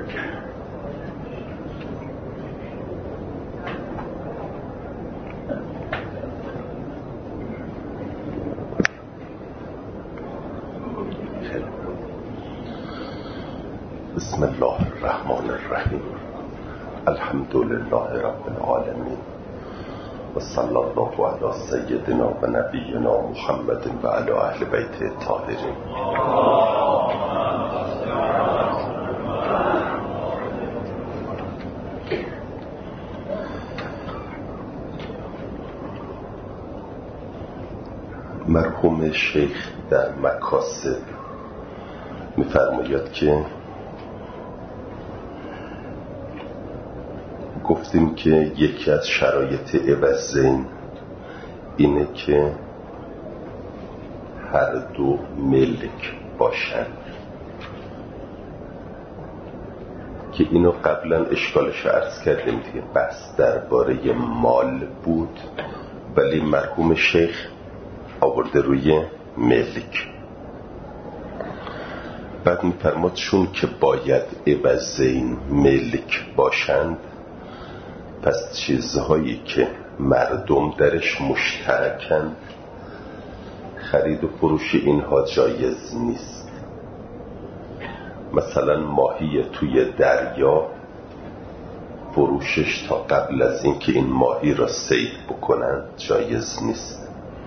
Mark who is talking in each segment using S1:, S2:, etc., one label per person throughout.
S1: بسم الله الرحمن الرحیم. الحمد لله رب العالمین و صلی الله علی سیدنا و نبینا محمد و علی اهل بیت الطاهرین. مرحوم شیخ در مکاسب می‌فرماید که گفتیم که یکی از شرایط عوضین اینه که هر دو ملک باشند، که اینو قبلا اشکالش عرض کردیم دیگه، بحث درباره مال بود ولی مرحوم شیخ آورده روی ملک. بعد می‌فرماد چون که باید عوضین ملک باشند، پس چیزهایی که مردم درش مشترکند خرید و فروش اینها جایز نیست. مثلا ماهی توی دریا فروشش تا قبل از اینکه این ماهی را صید بکنند جایز نیست.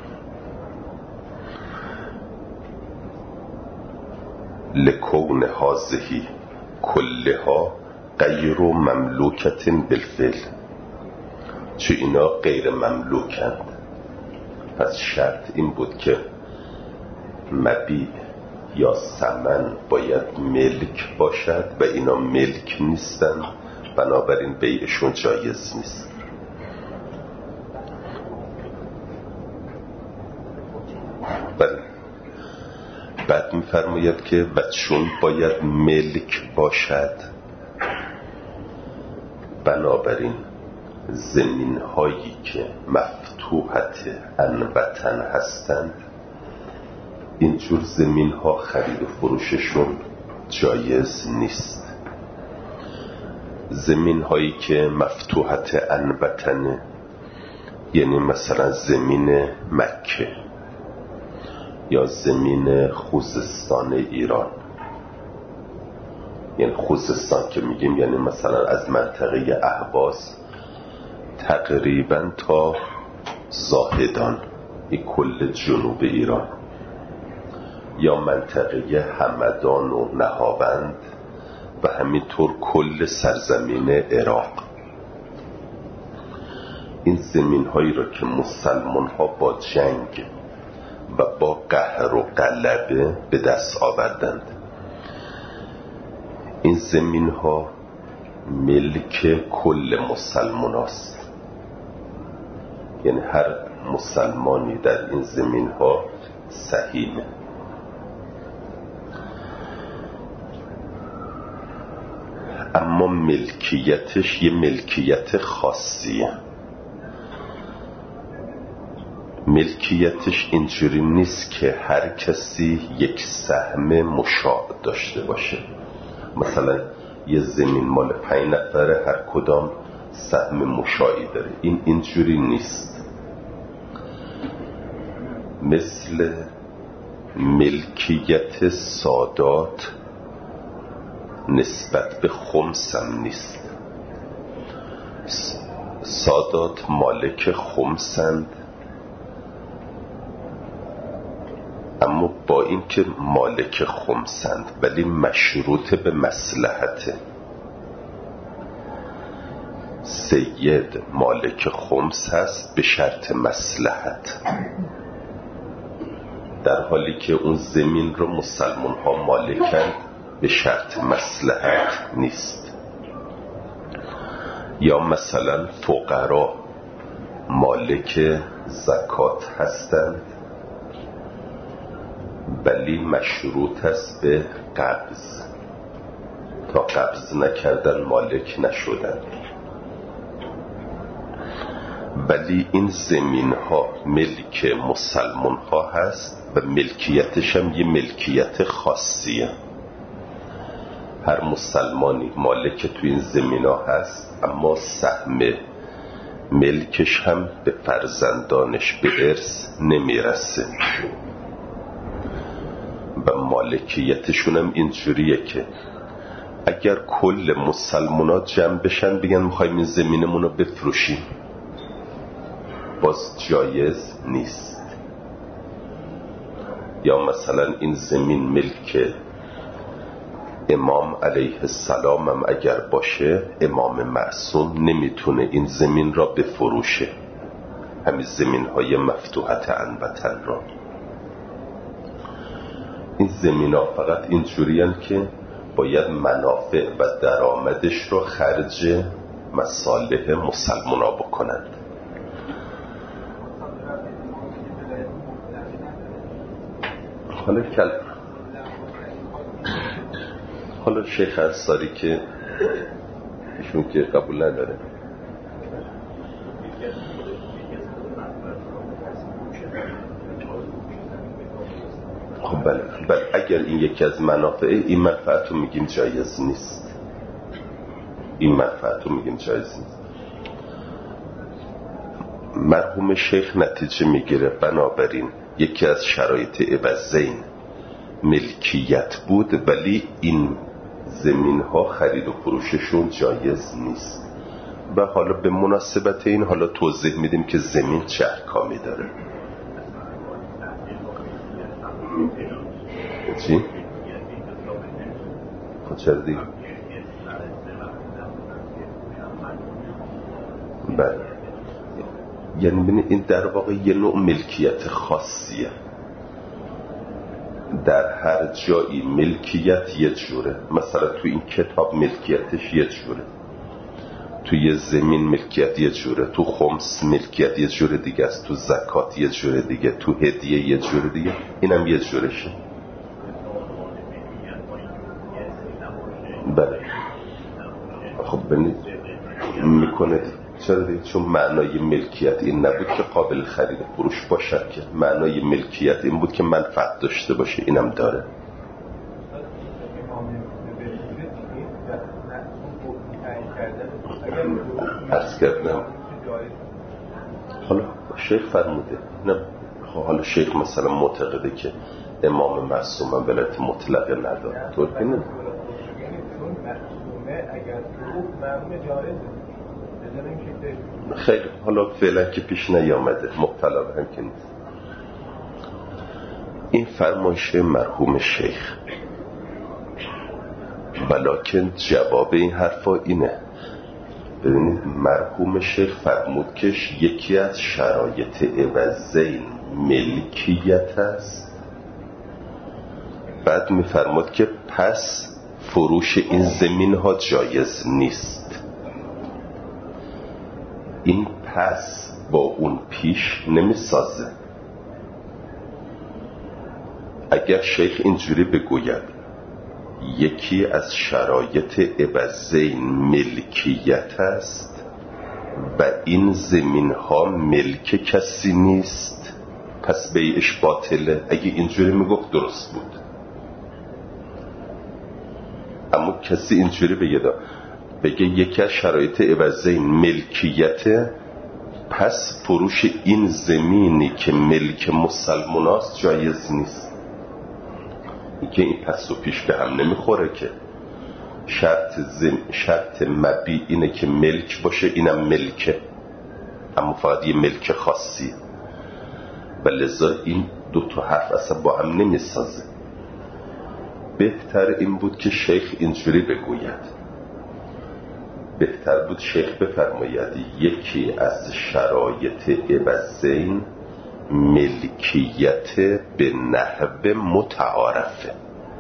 S1: لکون هذه کلها غیر مملوکة بالفعل، چون اینا غیر مملوکند. پس شرط این بود که مبیع یا ثمن باید ملک باشد و اینا ملک نیستن، بنابراین بیعشون جایز نیست. بعد می‌فرماید که و چون باید ملک باشد، بنابراین زمین هایی که مفتوحت عنوتن هستند اینجور زمین ها خرید و فروششون جایز نیست. زمین هایی که مفتوحت عنوتن یعنی مثلا زمین مکه یا زمین خوزستان ایران، یعنی خوزستان که میگیم یعنی مثلا از منطقه اهواز تقریبا تا زاهدان، این کل جنوب ایران، یا منطقه همدان و نهاوند و همینطور کل سرزمین عراق. این زمین هایی را که مسلمان ها با جنگ و با قهر و غلبه به دست آوردند، این زمین ها ملک کل مسلمان است. یعنی هر مسلمانی در این زمین ها سهیمه. اما ملکیتش یه ملکیت خاصیه. ملکیتش اینجوری نیست که هر کسی یک سهم مشاع داشته باشه. مثلا یه زمین مال 5 نفره، هر کدام سهم مشاعی داره. این اینجوری نیست. مثل ملکیت سادات نسبت به خمس هم نیست. سادات مالک خمسند، اما با این که مالک خمسند ولی مشروط به مصلحته. سید مالک خمس هست به شرط مصلحت، در حالی که اون زمین رو مسلمان ها مالکند به شرط مصلحت نیست. یا مثلا فقرا مالک زکات هستند ولی مشروط است به قبض، تا قبض نکردن مالک نشدند. ولی این زمین ها ملک مسلمان ها هست و ملکیتش هم یه ملکیت خاصیه. هر مسلمانی مالک تو این زمینا هست، اما سهم ملکش هم به فرزندانش به ارث نمیرسه و مالکیتشون هم اینجوریه که اگر کل مسلمانات جمع بشن بگن میخوایم این زمینمون رو بفروشیم، باز جایز نیست. یا مثلا این زمین ملک امام علیه السلام هم اگر باشه، امام معصوم نمیتونه این زمین را بفروشه، همین زمین های مفتوحت عنبتن را. این زمین ها فقط اینجوری هن که باید منافع و درآمدش رو خرج مصالح مسلمان ها بکنند. حالا شیخ انصاری که ایشون که قبول نداره، خب بله اگر این یکی از منافع، این منفعت رو میگیم جایز نیست، این منفعت رو میگیم جایز نیست. مرحوم شیخ نتیجه میگیره بنابراین یکی از شرایط عوضین ملکیت بود، ولی این زمین ها خرید و فروششون جایز نیست. و حالا به مناسبت این حالا توضیح میدیم که زمین چه احکامی داره. چی؟ چرا دیگه؟ بله، یعنی ببینید این در واقع یه نوع ملکیت خاصیه. در هر جایی ملکیت یه جوره، مثلا تو این کتاب ملکیتش یه جوره، تو یه زمین ملکیت یه جوره، تو خمس ملکیت یه جوره دیگه است، تو زکات یه جوره دیگه، تو هدیه یه جوره دیگه، اینم یه جورشه. بله خب ببینید میکنه چرا دیگه؟ چون معنای ملکیت این نبود که قابل خرید و فروش باشد، که معنای ملکیت این بود که منفعت داشته باشه، اینم داره. عرض کردم حالا شیخ فرموده نه، حالا شیخ مثلا معتقده که امام معصوم ولایت مطلقه نداره، طور که نه. خیلی حالا فعلا که پیش نیامده، مبتلا به هم که نیست. این فرمایش مرحوم شیخ، ولکن جواب این حرفا اینه. ببینید مرحوم شیخ فرمود که یکی از شرایط عوضین ملکیت است، بعد میفرمود که پس فروش این زمین ها جایز نیست. این پس با اون پیش نمیسازه. اگر شیخ اینجوری بگوید یکی از شرایط عوضین ملکیت است و این زمین ها ملک کسی نیست، پس بیعش باطله. اگه اینجوری میگفت درست بود، اما کسی اینجوری بگه یکی از شرایط عوضین ملکیته، پس فروش این زمینی که ملک مسلمان است جایز نیست. که این پس و پیش به هم نمیخوره که شرط مبیع اینه که ملک باشه، اینم ملکه، اما فقط یه ملک خاصی، و لذا این دو تا حرف اصلا با هم نمیسازه. بهتر این بود که شیخ اینجوری بگوید، بهتر بود شیخ بفرماید یکی از شرایط عوضین ملکیت به نحو متعارفه،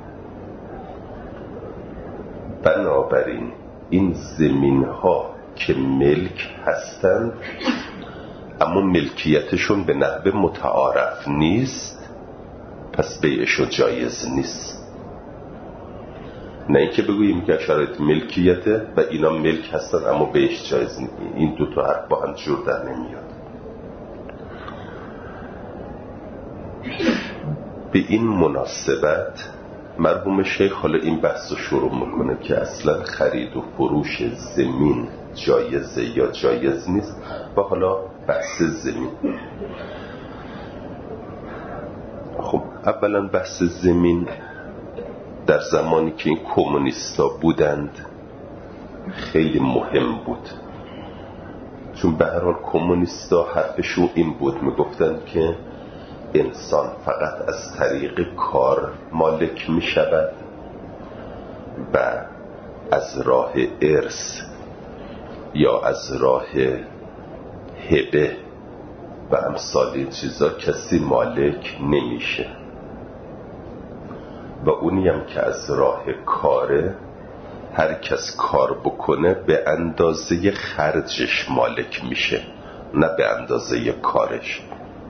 S1: بنابراین این زمین ها که ملک هستند اما ملکیتشون به نحو متعارف نیست، پس بیعشون جایز نیست. نه اینکه بگوییم که شرایط ملکیته و اینا ملک هستن اما بیعش جایز نیست. این دو تا حرف با هم جور در نمیاد. به این مناسبت مرحوم شیخ حالا این بحث رو شروع میکنه که اصلا خرید و فروش زمین جایزه یا جایز نیست و حالا بحث زمین. خب اولا بحث زمین در زمانی که این کمونیستا بودند خیلی مهم بود، چون به هر حال کمونیستا حرفشون این بود، میگفتند که انسان فقط از طریق کار مالک می شود و از راه ارث یا از راه هبه و امثال این چیزا کسی مالک نمیشه و اونی هم که از راه کاره هر کس کار بکنه به اندازه خرجش مالک میشه نه به اندازه کارش.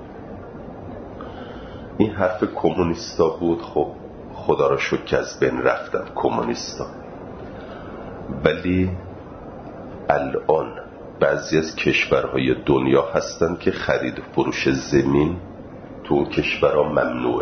S1: این حرف کمونیستا بود. خب خدا را شکر که از بین رفتن کمونیستا، ولی الان بعضی از کشورهای دنیا هستن که خرید و فروش زمین تو اون کشورها ممنوعه.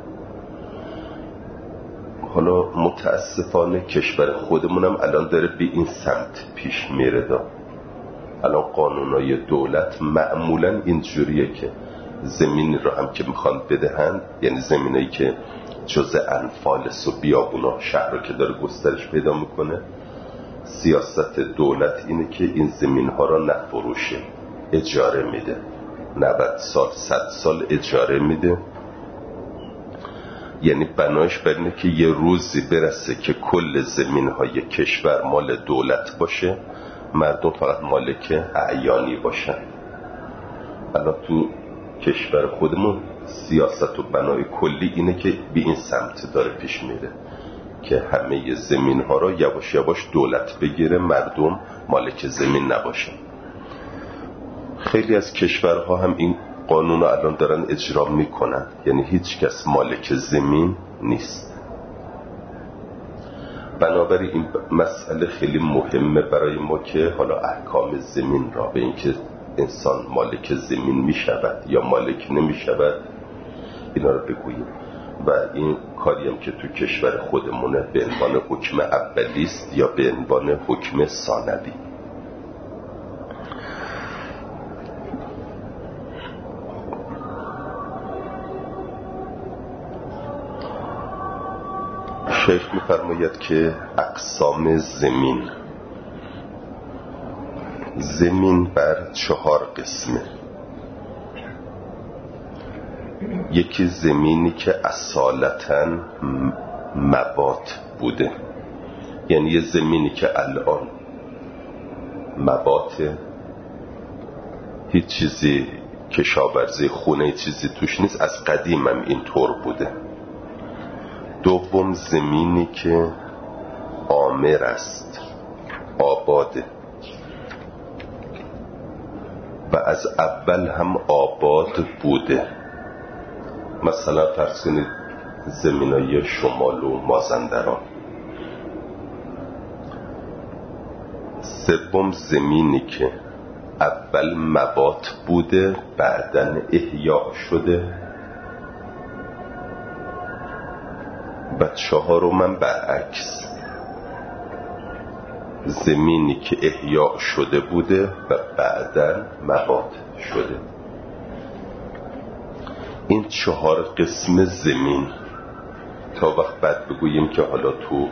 S1: حالا متاسفانه کشور خودمونم الان داره به این سمت پیش میره. الان قانونای دولت معمولا اینجوریه که زمین رو هم که میخوان بدهند، یعنی زمینایی که جزء انفالس و بیابونا شهر رو که داره گسترش پیدا میکنه، سیاست دولت اینه که این زمین ها را نفروشه، اجاره میده، 90 سال 100 سال اجاره میده. یعنی بنایش بر اینه که یه روزی برسه که کل زمین های کشور مال دولت باشه، مردم فقط مالک اعیانی باشن. الان تو کشور خودمون سیاست و بنای کلی اینه که به این سمت داره پیش میره که همه زمین ها را یواش یواش دولت بگیره، مردم مالک زمین نباشن. خیلی از کشورها هم این قانون رو الان دارن اجرا میکنن، یعنی هیچ کس مالک زمین نیست. بنابراین این مسئله خیلی مهمه برای ما که حالا احکام زمین را به اینکه انسان مالک زمین می شود یا مالک نمی شود اینا رو بگوییم. و این کاری هم که تو کشور خودمونه به عنوان حکم اولی است یا به عنوان حکم ثانوی. شیخ می‌فرماید که اقسام زمین بر 4 قسمه. یکی زمینی که اصالتاً مبات بوده، یعنی یه زمینی که الان مباته، هیچ چیزی کشاورزی خونه چیزی توش نیست، از قدیم هم اینطور بوده. دوم زمینی که عامر است، آباده و از اول هم آباد بوده. مثلا فرض کنید زمینای شمال و مازندران. سوم زمینی که اول مبات بوده بعدن احیا شده. و چهارم برعکس، زمینی که احیا شده بوده و بعدن مبات شده. این 4 قسم زمین تا وقت بعد بگوییم که حالا تو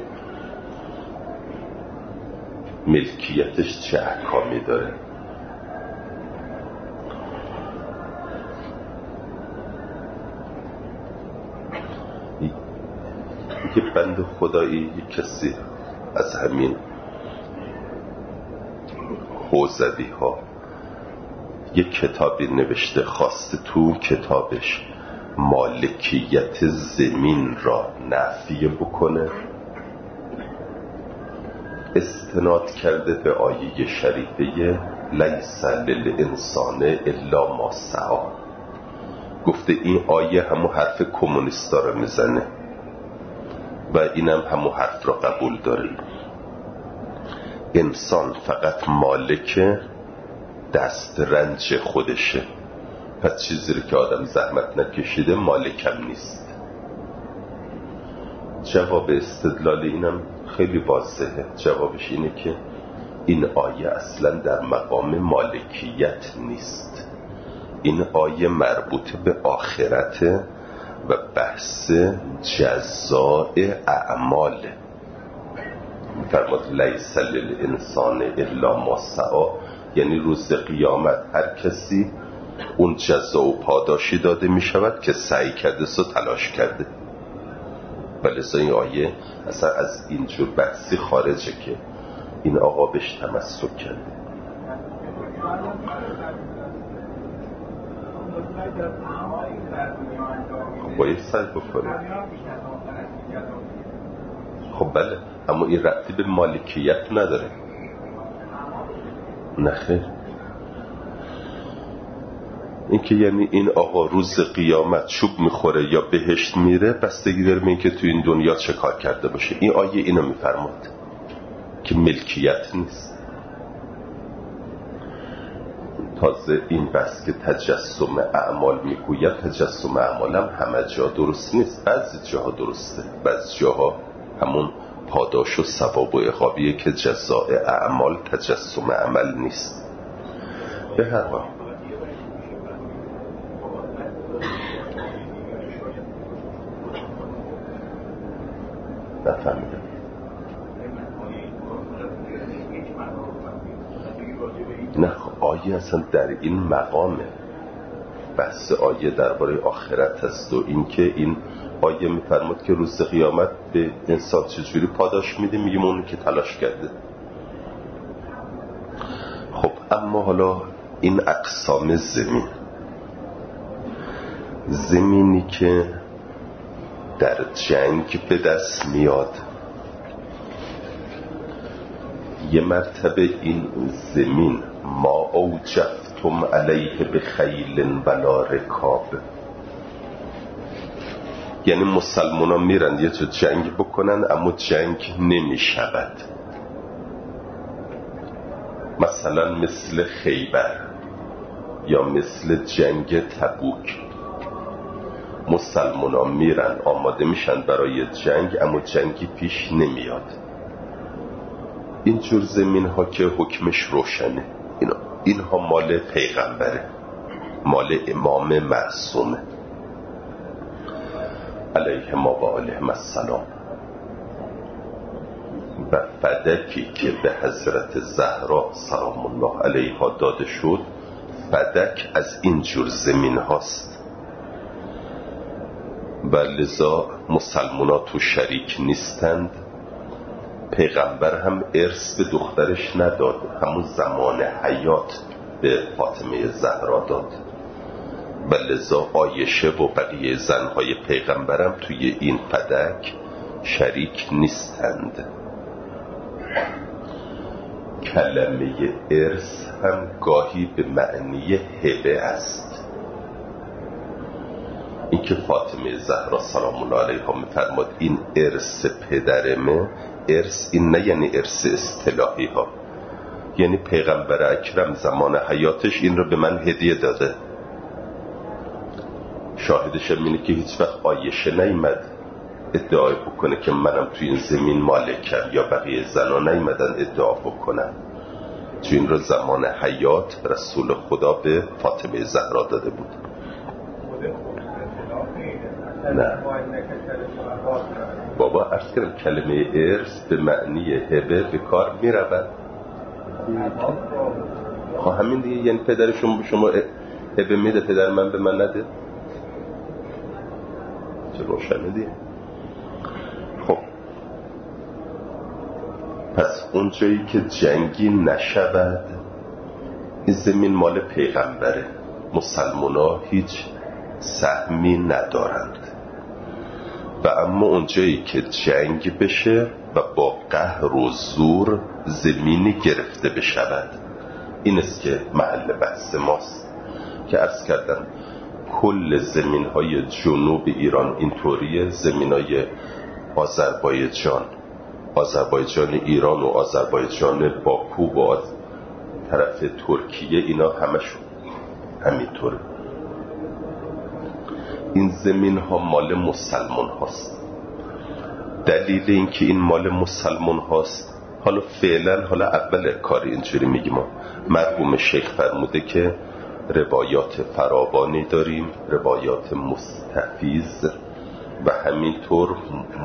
S1: ملکیتش چه احکامی داره. یه بند خدایی یک کسی از همین حوزوی ها یک کتابی نوشته، خواسته تو کتابش مالکیت زمین را نفی بکنه، استناد کرده به آیه شریفه لیس للانسان الا ما سعی. گفته این آیه همون حرف کمونیستا رو میزنه و اینم همون حرف را قبول داره. انسان فقط مالک دست رنج خودشه، پس چیزی رو که آدم زحمت نکشیده مالکم نیست. جواب استدلال اینم خیلی واضحه. جوابش اینه که این آیه اصلا در مقام مالکیت نیست. این آیه مربوط به آخرته و بحث جزاء اعمال. فرمود لیس للانسان الا ما سعی، یعنی روز قیامت هر کسی اون جزا و پاداشی داده می شود که سعی کرده و تلاش کرده. ولی این آیه اصلا از اینجور بحثی خارجه که این آقا بهش تمسک کرده. باید سعی بکنه. خب بله، اما این ربطی به مالکیت نداره. نخیر. این که یعنی این آقا روز قیامت چوب میخوره یا بهشت میره بستگی داره به این که تو این دنیا چه کار کرده باشه. این آیه اینو میفرماد که ملکیت نیست. تازه این بحث که تجسم اعمال میگوید، تجسم اعمال هم همه جا درست نیست. بعضی جاها درسته، بعضی جاها همون پاداش و ثواب و عقابیه که جزاء اعمال تجسم عمل نیست. به هر حال نفهمیدم. نه آیه اصلا در این مقامه. بحث آیه درباره آخرت است و این که این آیه میفرماد که روز قیامت به انسان چجوری پاداش میده، میگیم اون که تلاش کرده. خب اما حالا این اقسام زمینی که در جنگ به دست میاد، یه مرتبه این زمین ما اوجفتم علیه بخیل ولا رکاب، یعنی مسلمان ها میرن یه جا جنگ بکنن اما جنگ نمی شود. مثلا مثل خیبر یا مثل جنگ تبوک، مسلمان ها میرن آماده میشن برای جنگ اما جنگی پیش نمیاد. اینجور زمین ها که حکمش روشنه، اینها مال پیغمبره، مال امام معصومه علیهم و علیهم السلام. و فدکی که به حضرت زهرا سلام الله علیها داده شد، فدک از اینجور زمین هاست و لذا مسلمان ها تو شریک نیستند. پیغمبر هم ارث به دخترش نداد، همون زمان حیات به فاطمه زهرا داد و لذا عایشه و بقیه زنهای پیغمبرم توی این فدک شریک نیستند. کلمه ارث هم گاهی به معنی هبه است. این که فاطمه زهرا سلام الله علیها میفرماد این ارث پدرمه، ارث این نه یعنی ارث اصطلاحی ها، یعنی پیغمبر اکرم زمان حیاتش این رو به من هدیه داده. شاهدش هم اینه که هیچ وقت عایشه نیامد ادعای بکنه که منم توی این زمین مالکم، یا بقیه زنا نیامدن ادعا بکنن، چون این رو زمان حیات رسول خدا به فاطمه زهرا داده بود. نه بابا، عرض کردم کلمه ارث به معنی هبه به کار می رود. همین دیگه، یعنی پدر شما هبه میده، پدر من به من نده. چه روشنه دیگه. خب پس اون جایی که جنگی نشود این زمین مال پیغمبره، مسلمونا هیچ سهمی ندارند. و اما اونجایی که جنگ بشه و با قهر و زور زمینی گرفته بشود، این است که محل بحث ماست که عرض کردم کل زمین‌های جنوب ایران اینطوریه. زمین‌های آذربایجان ایران و آذربایجان باکو و طرف ترکیه، اینا همشون همینطوره. این زمین ها مال مسلمان هاست. دلیل این که این مال مسلمان هاست، حالا فعلا اول کار اینجوری میگیم، مرحوم شیخ فرموده که روایات فراوانی داریم، روایات مستفیض و همینطور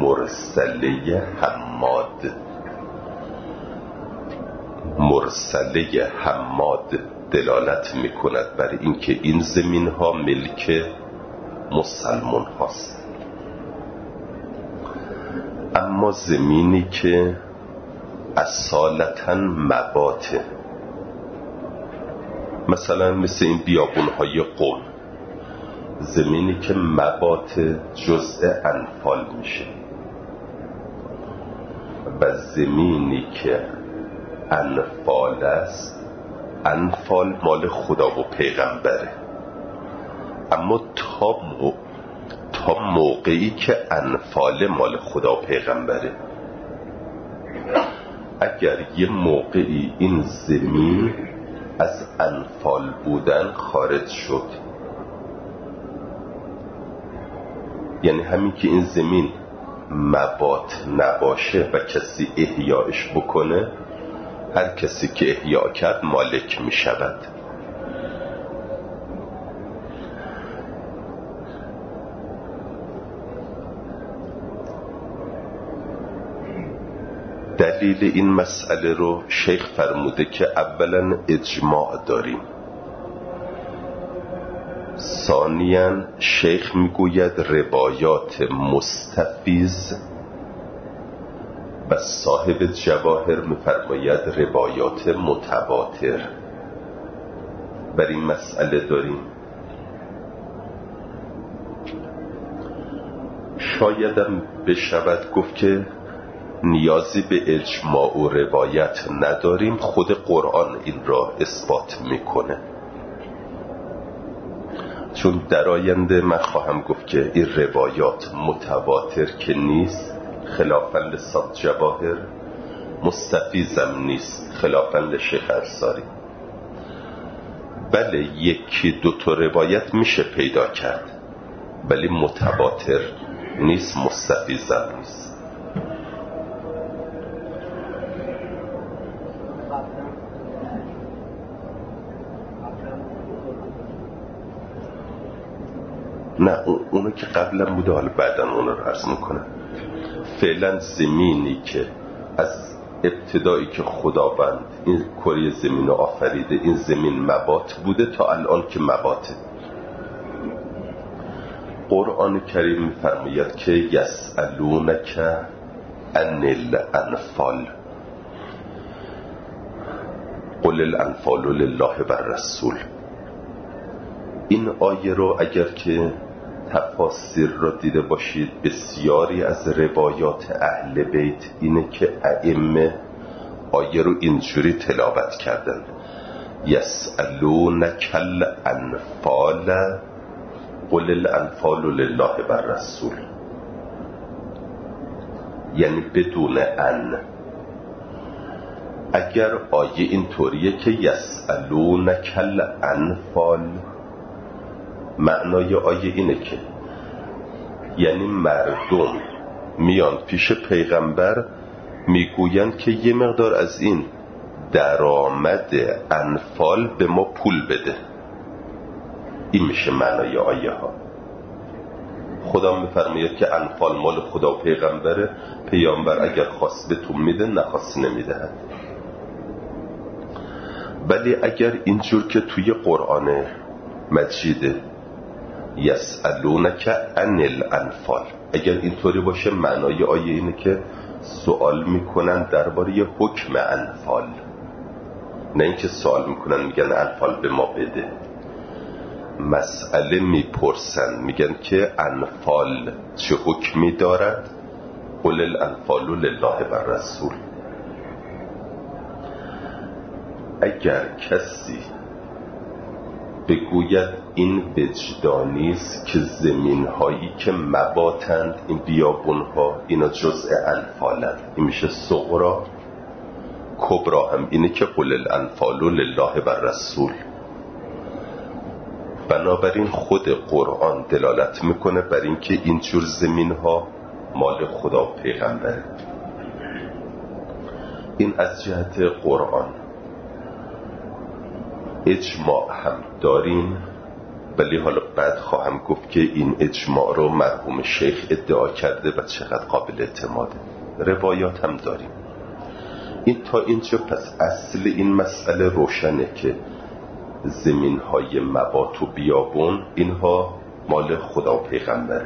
S1: مرسله حماد دلالت میکند بر اینکه این زمین ها ملک مسلمان هاست. اما زمینی که اصالتاً مباته، مثلا مثل این بیابونهای قم، زمینی که مبات جزء انفال میشه و زمینی که انفال است، انفال مال خدا و پیغمبره، اما تا موقعی که انفال مال خدا و پیغمبره. اگر یه موقعی این زمین از انفال بودن خارج شد، یعنی همین که این زمین مبات نباشه و کسی احیایش بکنه، هر کسی که احیا کرد مالک می شود. دلیل این مسئله رو شیخ فرموده که اولا اجماع داریم، ثانیاً شیخ میگوید روایات مستفیض و صاحب جواهر میفرماید روایات متواتر بر این مسئله داریم. شایدم بشود گفت که نیازی به اجماع و روایت نداریم، خود قرآن این را اثبات میکنه. چون در آینده من خواهم گفت که این روایات متواتر که نیست، خلافاً لصاحب جواهر، مستفیضم نیست خلافاً لشیخ انصاری. بله یکی دو تا روایت میشه پیدا کرد، ولی متواتر نیست، مستفیضم نیست. نه اونو که قبلا بوده، حالا بعدا اونو رو عرض میکنم. فعلا زمینی که از ابتدایی که خداوند این کره زمین رو آفریده، این زمین مبات بوده تا الان که مباته. قرآن کریم میفرماید که یسألونک عن الانفال قل الانفال لله و الرسول. این آیه رو اگر که تفاسیر را دیده باشید، بسیاری از روایات اهل بیت اینه که ائمه آیه رو اینجوری تلاوت کردن: یسألونک الانفال قل الانفال لله و الرسول، یعنی بدون ان. اگر آیه اینطوریه که یسألونک الانفال، معنای آیه اینه که یعنی مردم میان پیش پیغمبر میگوین که یه مقدار از این درآمد انفال به ما پول بده. این میشه معنای آیه ها. خدا میفرماید که انفال مال خدا و پیغمبره، پیامبر اگر خواست به تو میده، نخواست نمیده. ولی اگر اینجور که توی قرآن مجیده یسألونک عن الانفال، اگر اینطوری باشه معنای آیه اینه که سوال میکنن درباره حکم انفال، نه اینکه سوال میکنن میگن انفال به ما بده. مسئله میپرسن، میگن که انفال چه حکمی دارد؟ قل الانفال لله و الرسول. اگر کسی بگوید این وجدانیست که زمین هایی که مباتند، این بیابون ها، اینا جزء انفالند، این میشه صغرا. کبرا هم اینه که قل الانفال لله و الرسول. بنابراین خود قرآن دلالت میکنه بر این که اینجور زمین ها مال خدا و پیغمبره. این از جهت قرآن. اجماع هم داریم، ولی حالا بعد خواهم گفت که این اجماع رو مرحوم شیخ ادعا کرده و چقدر قابل اعتماده. روایات هم داریم. این تا اینجا پس اصل این مسئله روشنه که زمین‌های مبات و بیابون اینها مال خدا و پیغمبره.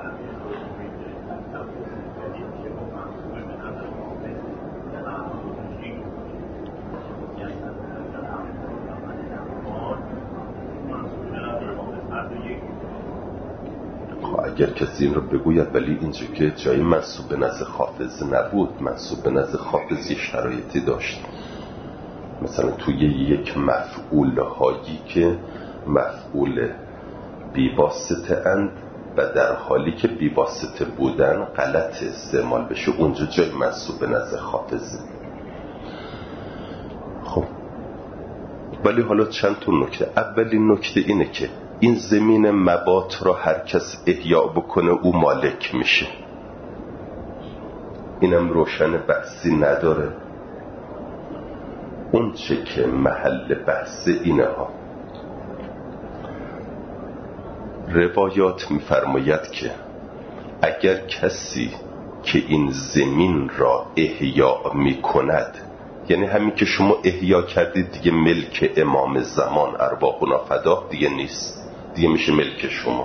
S1: اگر کسی این رو بگوید ولی اینجا که جای منصوب به نزد حافظ نبود، منصوب به نزد حافظ یه شرایطی داشت. مثلا توی یک مفعول هایی که مفعول بیواسطه اند و در حالی که بیواسطه بودن غلط استعمال بشه، اونجا جای منصوب به نزد حافظه. خب ولی حالا چند تا نکته. اولین نکته اینه که این زمین مبات را هر کس احیا بکنه او مالک میشه. اینم روشن، بحثی نداره. اون چه که محل بحث اینه ها، روایات میفرماید که اگر کسی که این زمین را احیا میکند، یعنی همین که شما احیا کردید دیگه ملک امام زمان ارواحنا فداه دیگه نیست، دیگه میشه ملک شما.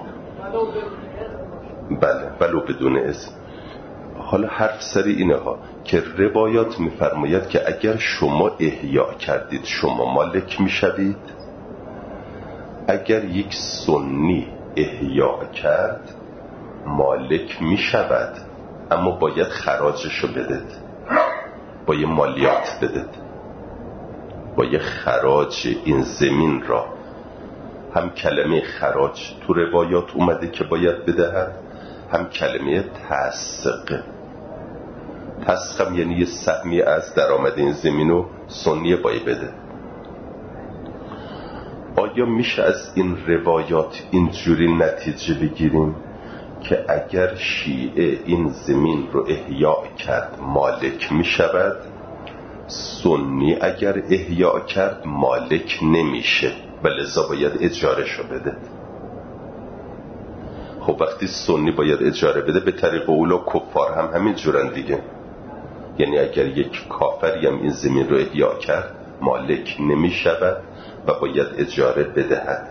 S1: بله ولو بدون اذن. حالا حرف سری اینه ها که روایات میفرماید که اگر شما احیا کردید شما مالک میشوید. اگر یک سنی احیا کرد مالک میشود، اما باید خراجشو بدید، باید مالیات بدید، باید خراج این زمین را. هم کلمه خراج تو روایات اومده که باید بدهد، هم کلمه تسق. تسق هم یعنی یه سهمی از درآمد این زمینو سنی باید بده. آیا میشه از این روایات اینجوری نتیجه بگیریم که اگر شیعه این زمین رو احیا کرد مالک میشود، سنی اگر احیا کرد مالک نمیشه و لذا باید اجاره شو بده؟ خب وقتی سنی باید اجاره بده، به طریق اولا کفار هم همین جورن دیگه. یعنی اگر یک کافری هم این زمین رو احیا کرد مالک نمی شود و باید اجاره بدهد.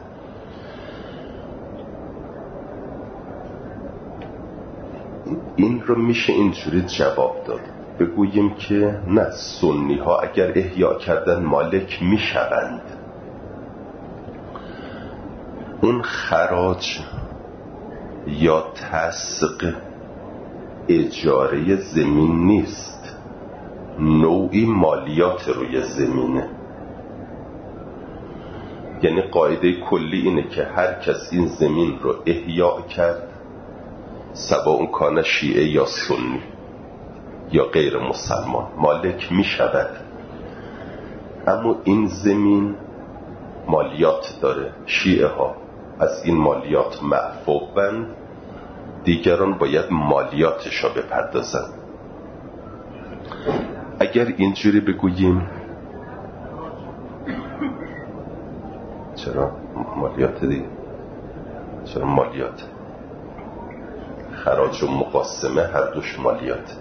S1: این رو میشه اینجوری جواب داد، بگوییم که نه، سنی ها اگر احیا کردن مالک میشوند. اون خراج یا تسق اجاره زمین نیست، نوعی مالیات روی زمینه. یعنی قاعده کلی اینه که هر کس این زمین رو احیا کرد، سواء کان شیعه یا سنی یا غیر مسلمان، مالک می شود. اما این زمین مالیات داره. شیعه ها از این مالیات معفوبند، دیگران باید مالیاتش را بپردازند. اگر اینجوری بگوییم، چرا مالیات دیگه؟ چرا مالیات؟ خراج و مقاسمه هر دوش مالیات.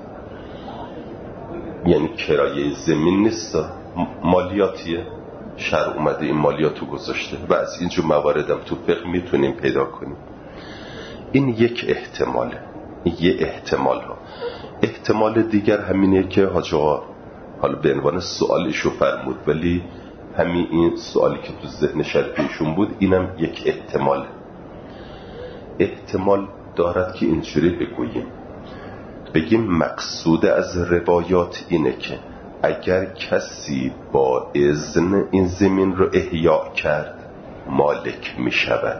S1: یعنی کرایه زمین نیست، مالیاتیه. شرع اومده این مالیاتو گذاشته و از اینجور مواردم تو فقه میتونیم پیدا کنیم. این یک احتماله. یه احتمال ها. احتمال دیگر همینه که حاج آقا حالا به عنوان سوالشو فرمود، ولی همین این سوالی که تو ذهن شریفیشون بود اینم یک احتمال. احتمال دارد که اینجوری بگیم مقصود از روایات اینه که اگر کسی با اذن این زمین رو احیا کرد مالک می شود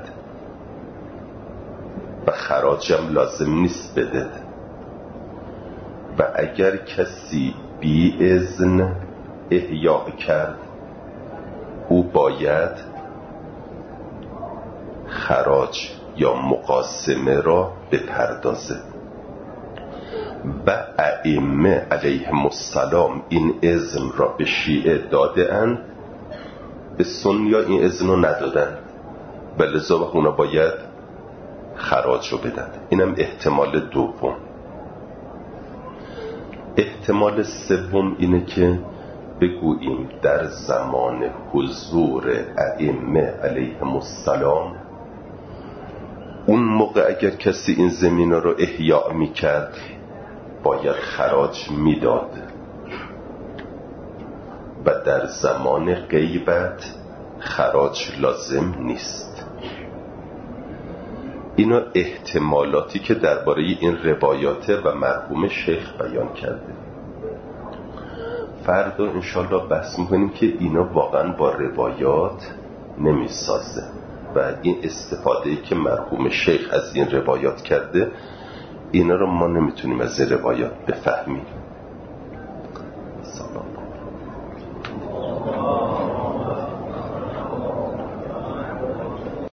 S1: و خراجم لازم نیست بده، و اگر کسی بی اذن احیا کرد او باید خراج یا مقاسمه را بپردازه. و ائمه علیهم السلام این اذن را به شیعه داده اند، به سنی این اذن رو ندادن، لذا اونا باید خراج رو بدن. اینم احتمال دوم. احتمال سوم اینه که بگوییم در زمان حضور ائمه علیهم السلام، اون موقع اگر کسی این زمین رو احیا میکرد باید خراج میداد و در زمان غیبت خراج لازم نیست. اینا احتمالاتی که درباره این روایات و مرحوم شیخ بیان کرده. فردا انشالله بحث میکنیم که اینا واقعا با روایات نمیسازه و این استفاده که مرحوم شیخ از این روایات کرده، اینا رو ما نمیتونیم از این روایات بفهمیم.